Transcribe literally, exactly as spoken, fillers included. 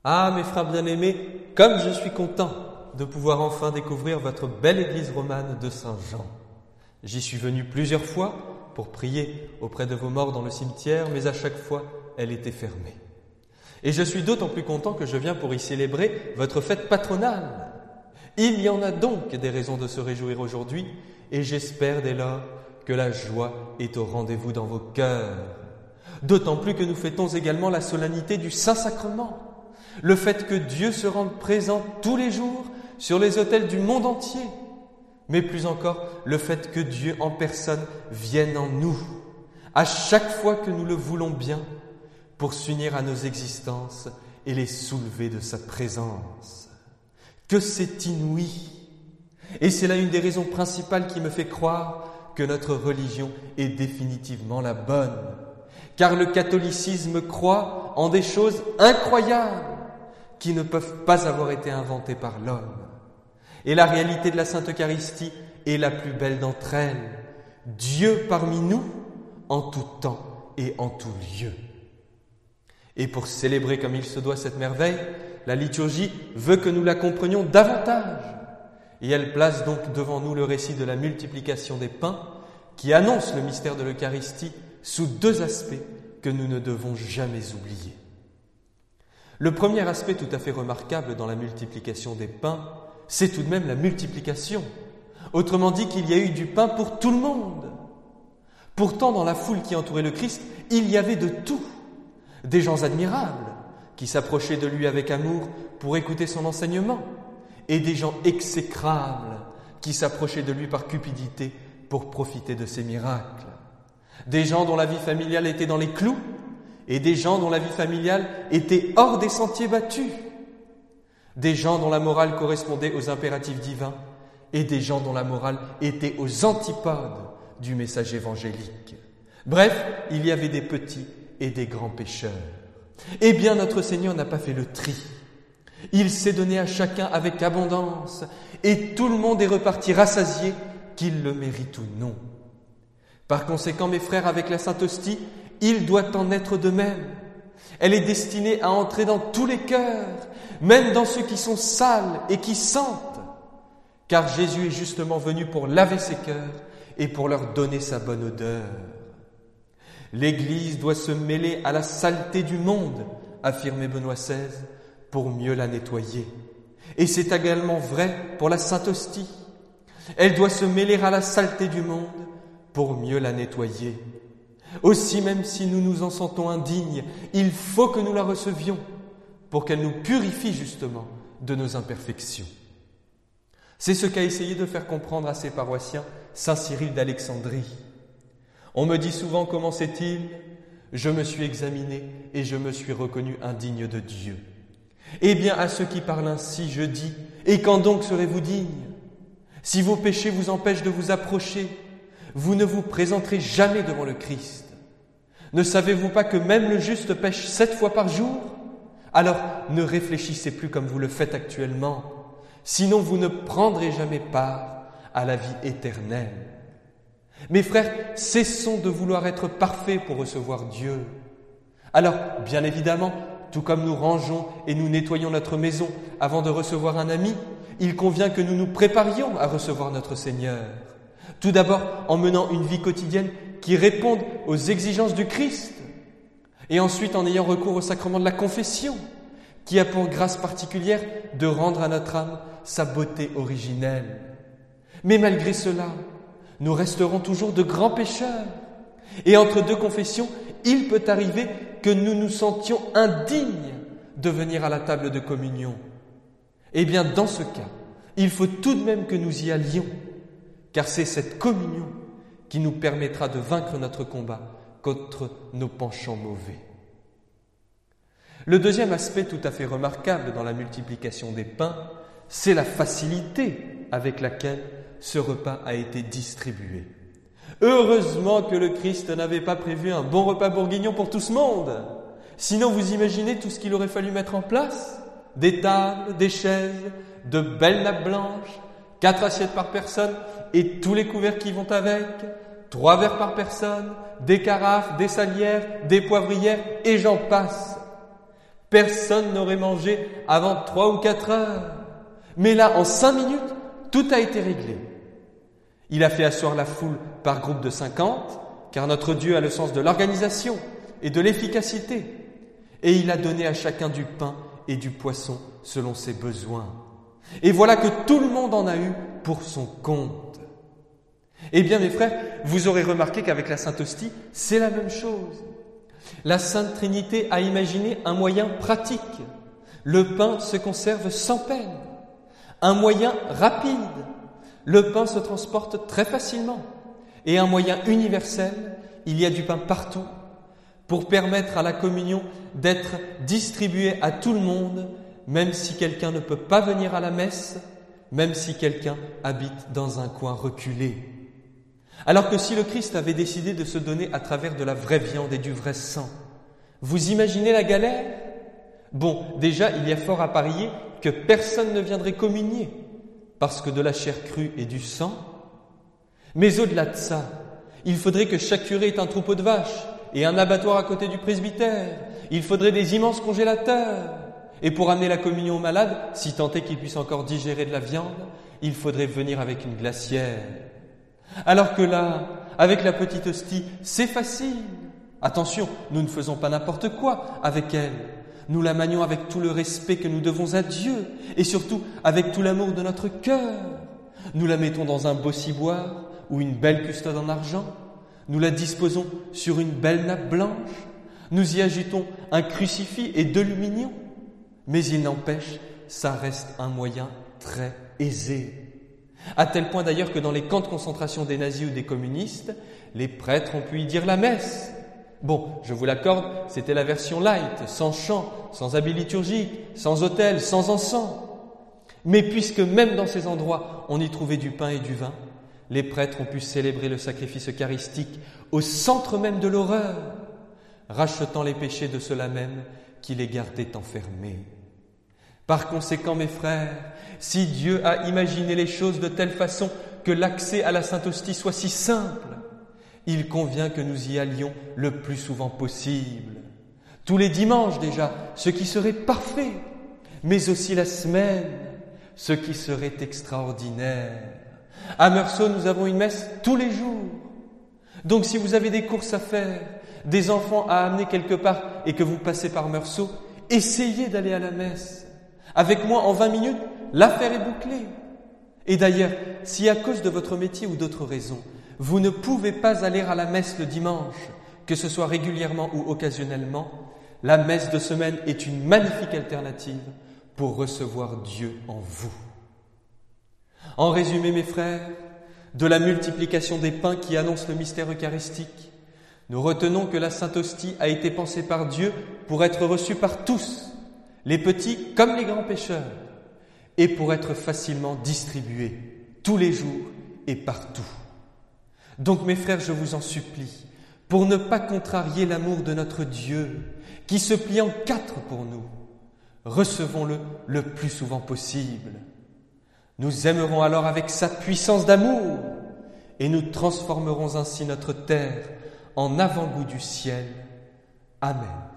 Ah, mes frères bien-aimés, comme je suis content de pouvoir enfin découvrir votre belle église romane de Saint-Jean. J'y suis venu plusieurs fois pour prier auprès de vos morts dans le cimetière, mais à chaque fois, elle était fermée. Et je suis d'autant plus content que je viens pour y célébrer votre fête patronale. Il y en a donc des raisons de se réjouir aujourd'hui, et j'espère dès lors que la joie est au rendez-vous dans vos cœurs. D'autant plus que nous fêtons également la solennité du Saint-Sacrement, le fait que Dieu se rende présent tous les jours sur les autels du monde entier, mais plus encore le fait que Dieu en personne vienne en nous, à chaque fois que nous le voulons bien, pour s'unir à nos existences et les soulever de sa présence. Que c'est inouï! Et c'est là une des raisons principales qui me fait croire que notre religion est définitivement la bonne. Car le catholicisme croit en des choses incroyables qui ne peuvent pas avoir été inventées par l'homme. Et la réalité de la Sainte Eucharistie est la plus belle d'entre elles. Dieu parmi nous, en tout temps et en tout lieu. Et pour célébrer comme il se doit cette merveille, la liturgie veut que nous la comprenions davantage. Et elle place donc devant nous le récit de la multiplication des pains qui annonce le mystère de l'Eucharistie sous deux aspects que nous ne devons jamais oublier. Le premier aspect tout à fait remarquable dans la multiplication des pains, c'est tout de même la multiplication. Autrement dit qu'il y a eu du pain pour tout le monde. Pourtant, dans la foule qui entourait le Christ, il y avait de tout. Des gens admirables qui s'approchaient de lui avec amour pour écouter son enseignement, et des gens exécrables qui s'approchaient de lui par cupidité pour profiter de ses miracles. Des gens dont la vie familiale était dans les clous, et des gens dont la vie familiale était hors des sentiers battus. Des gens dont la morale correspondait aux impératifs divins, et des gens dont la morale était aux antipodes du message évangélique. Bref, il y avait des petits et des grands pécheurs. Eh bien, notre Seigneur n'a pas fait le tri. Il s'est donné à chacun avec abondance, et tout le monde est reparti rassasié, qu'il le mérite ou non. Par conséquent, mes frères, avec la Sainte Hostie, il doit en être de même. Elle est destinée à entrer dans tous les cœurs, même dans ceux qui sont sales et qui sentent, car Jésus est justement venu pour laver ces cœurs et pour leur donner sa bonne odeur. L'Église doit se mêler à la saleté du monde, affirmait Benoît seize, pour mieux la nettoyer. Et c'est également vrai pour la Sainte Hostie. Elle doit se mêler à la saleté du monde pour mieux la nettoyer. Aussi, même si nous nous en sentons indignes, il faut que nous la recevions pour qu'elle nous purifie justement de nos imperfections. C'est ce qu'a essayé de faire comprendre à ses paroissiens saint Cyril d'Alexandrie. On me dit souvent, comment c'est-il ? Je me suis examiné et je me suis reconnu indigne de Dieu. Eh bien, à ceux qui parlent ainsi, je dis, et quand donc serez-vous dignes ? Si vos péchés vous empêchent de vous approcher, vous ne vous présenterez jamais devant le Christ. Ne savez-vous pas que même le juste pêche sept fois par jour ? Alors, ne réfléchissez plus comme vous le faites actuellement, sinon vous ne prendrez jamais part à la vie éternelle. Mes frères, cessons de vouloir être parfaits pour recevoir Dieu. Alors, bien évidemment, tout comme nous rangeons et nous nettoyons notre maison avant de recevoir un ami, il convient que nous nous préparions à recevoir notre Seigneur. Tout d'abord en menant une vie quotidienne qui réponde aux exigences du Christ, et ensuite en ayant recours au sacrement de la confession, qui a pour grâce particulière de rendre à notre âme sa beauté originelle. Mais malgré cela, nous resterons toujours de grands pécheurs. Et entre deux confessions, il peut arriver que nous nous sentions indignes de venir à la table de communion. Eh bien, dans ce cas, il faut tout de même que nous y allions, car c'est cette communion qui nous permettra de vaincre notre combat contre nos penchants mauvais. Le deuxième aspect tout à fait remarquable dans la multiplication des pains, c'est la facilité avec laquelle ce repas a été distribué. Heureusement que le Christ n'avait pas prévu un bon repas bourguignon pour tout ce monde. Sinon, vous imaginez tout ce qu'il aurait fallu mettre en place ? Des tables, des chaises, de belles nappes blanches, quatre assiettes par personne et tous les couverts qui vont avec, trois verres par personne, des carafes, des salières, des poivrières et j'en passe. Personne n'aurait mangé avant trois ou quatre heures. Mais là, en cinq minutes, tout a été réglé. Il a fait asseoir la foule par groupe de cinquante, car notre Dieu a le sens de l'organisation et de l'efficacité. Et il a donné à chacun du pain et du poisson selon ses besoins. Et voilà que tout le monde en a eu pour son compte. Eh bien, mes frères, vous aurez remarqué qu'avec la Sainte Hostie, c'est la même chose. La Sainte Trinité a imaginé un moyen pratique. Le pain se conserve sans peine. Un moyen rapide. Le pain se transporte très facilement. Et un moyen universel, il y a du pain partout, pour permettre à la communion d'être distribuée à tout le monde, même si quelqu'un ne peut pas venir à la messe, même si quelqu'un habite dans un coin reculé. Alors que si le Christ avait décidé de se donner à travers de la vraie viande et du vrai sang, vous imaginez la galère? Bon, déjà, il y a fort à parier que personne ne viendrait communier, parce que de la chair crue et du sang. Mais au-delà de ça, il faudrait que chaque curé ait un troupeau de vaches et un abattoir à côté du presbytère. Il faudrait des immenses congélateurs. Et pour amener la communion aux malades, si tant est qu'ils puissent encore digérer de la viande, il faudrait venir avec une glacière. Alors que là, avec la petite hostie, c'est facile. Attention, nous ne faisons pas n'importe quoi avec elle. Nous la manions avec tout le respect que nous devons à Dieu et surtout avec tout l'amour de notre cœur. Nous la mettons dans un beau ciboire ou une belle custode en argent. Nous la disposons sur une belle nappe blanche. Nous y ajoutons un crucifix et de l'union. Mais il n'empêche, ça reste un moyen très aisé. À tel point d'ailleurs que dans les camps de concentration des nazis ou des communistes, les prêtres ont pu y dire la messe. Bon, je vous l'accorde, c'était la version light, sans chant, sans habit liturgique, sans autel, sans encens. Mais puisque même dans ces endroits, on y trouvait du pain et du vin, les prêtres ont pu célébrer le sacrifice eucharistique au centre même de l'horreur, rachetant les péchés de ceux-là même qui les gardaient enfermés. Par conséquent, mes frères, si Dieu a imaginé les choses de telle façon que l'accès à la Sainte Hostie soit si simple, il convient que nous y allions le plus souvent possible. Tous les dimanches déjà, ce qui serait parfait, mais aussi la semaine, ce qui serait extraordinaire. À Meursault, nous avons une messe tous les jours. Donc si vous avez des courses à faire, des enfants à amener quelque part et que vous passez par Meursault, essayez d'aller à la messe. Avec moi, en vingt minutes, l'affaire est bouclée. Et d'ailleurs, si à cause de votre métier ou d'autres raisons, vous ne pouvez pas aller à la messe le dimanche, que ce soit régulièrement ou occasionnellement, la messe de semaine est une magnifique alternative pour recevoir Dieu en vous. En résumé, mes frères, de la multiplication des pains qui annonce le mystère eucharistique, nous retenons que la Sainte Hostie a été pensée par Dieu pour être reçue par tous, les petits comme les grands pécheurs, et pour être facilement distribuée tous les jours et partout. Donc mes frères, je vous en supplie, pour ne pas contrarier l'amour de notre Dieu, qui se plie en quatre pour nous, recevons-le le plus souvent possible. Nous aimerons alors avec sa puissance d'amour, et nous transformerons ainsi notre terre en avant-goût du ciel. Amen.